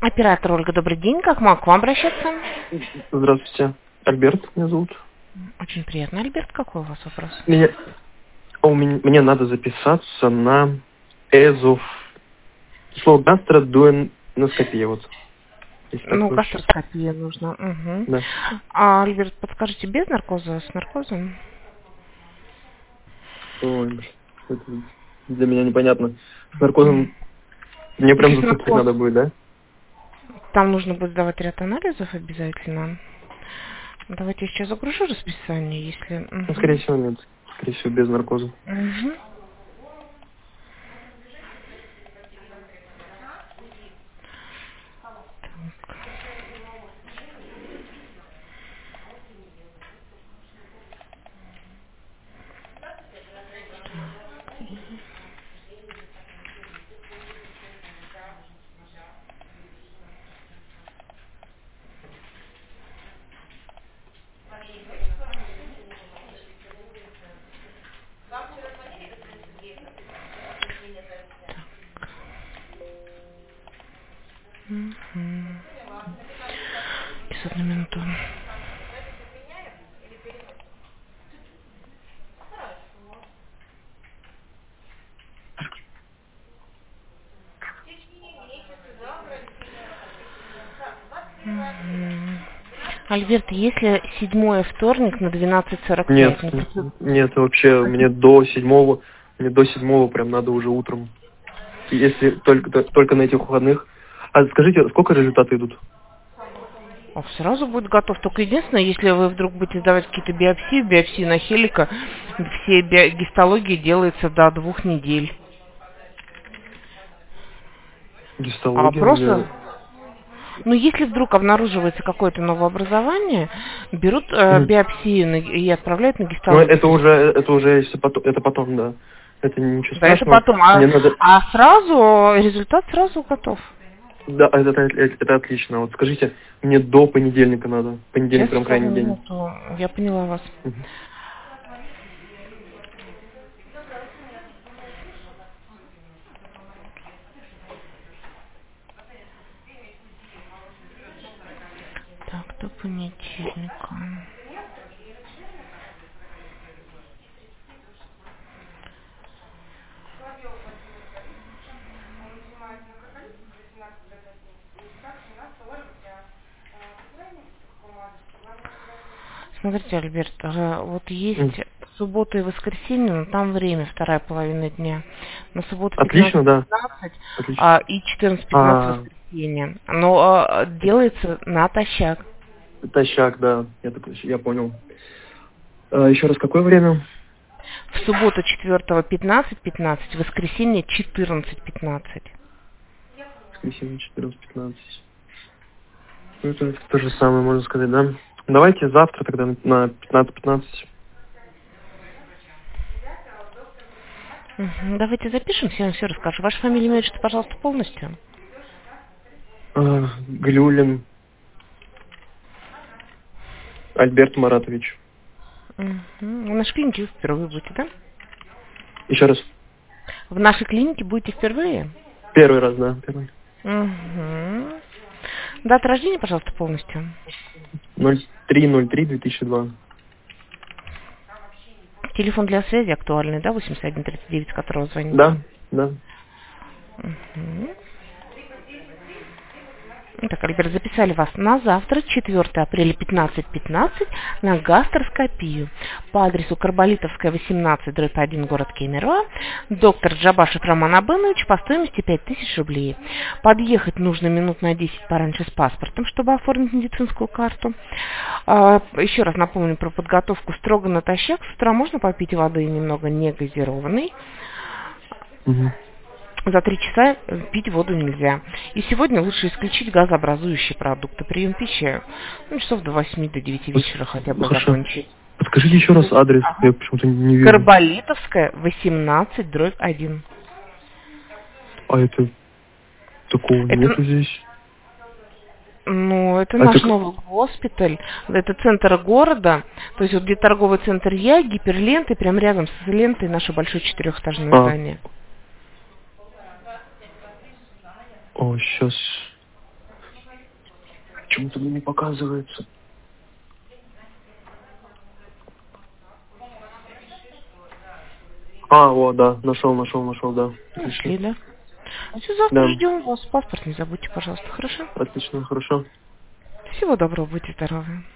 Оператор Ольга, добрый день. Как могу к вам обращаться? Здравствуйте. Альберт меня зовут. Очень приятно. Альберт, какой у вас вопрос? Мне надо записаться на ЭЗОВ. Слово гастродуэноскопия. Вот. Ну, гастроскопия нужна. Угу. Да. Альберт, подскажите, без наркоза, с наркозом? Ой, это для меня непонятно. С наркозом мне прям зацепить надо будет, да? Там нужно будет сдавать ряд анализов обязательно. Давайте я сейчас загружу расписание, если... Ну, скорее всего, нет. Скорее всего, без наркоза. Угу. Сейчас, одну минуту. Альберт, если 7 вторник на 12:45? Нет, вообще мне до 7 прям надо уже утром. Если только на этих выходных. А скажите, сколько результаты идут? Сразу будет готов. Только единственное, если вы вдруг будете сдавать какие-то биопсии на хелика, все гистологии делается до 2 недель. Гистология? Просто... Ну, если вдруг обнаруживается какое-то новообразование, берут биопсию и отправляют на гистологию. Ну, это уже это потом, да. Это ничего страшного. Да, это потом. Сразу результат сразу готов. Да, это отлично. Вот скажите, мне до понедельника надо. Понедельник прям крайний день. Я поняла вас. Так, до понедельника. Смотрите, Альберт, вот есть суббота и воскресенье, но там время, вторая половина дня. На субботу 15-15 и 14-15 воскресенье. Но делается натощак. Натощак, да, я понял. Еще раз, какое время? В субботу 4-го 15-15, в воскресенье 14-15. Воскресенье 14-15. Ну, это то же самое, можно сказать, да? Давайте завтра тогда на 15-15. Давайте запишемся, я вам все расскажу. Ваша фамилия, имя, отчество, пожалуйста, полностью. Глюлин Альберт Маратович. В нашей клинике вы впервые будете, да? Еще раз. В нашей клинике будете впервые? Первый раз, да, первый. Дата рождения, пожалуйста, полностью. 03/03/2002. Телефон для связи актуальный, да, 8139, с которого звоните? Да. Так, Альберт, записали вас на завтра, 4 апреля, 15:15, на гастроскопию по адресу Карболитовская, 18/1, город Кемерово. Доктор Джабашев Роман Абынович по стоимости 5000 рублей. Подъехать нужно минут на 10 пораньше с паспортом, чтобы оформить медицинскую карту. Еще раз напомню про подготовку строго натощак. С утра можно попить воды немного негазированной. За 3 часа пить воду нельзя. И сегодня лучше исключить газообразующие продукты. Прием пищи часов до 8, до 9 вечера хотя бы закончить. Подскажите еще раз адрес, я почему-то не вижу. Карболитовская, 18/1. А это такого нету здесь? Ну, это наш новый госпиталь. Это центр города. То есть вот где торговый центр Я, гиперленты, прям рядом с лентой наше большое 4-этажное здание. Сейчас. Почему-то мне не показывается. Вот, да, нашел, да. Нашли, да? Все, завтра Да. ждем вас. Паспорт не забудьте, пожалуйста, хорошо? Отлично, хорошо. Всего доброго, будьте здоровы.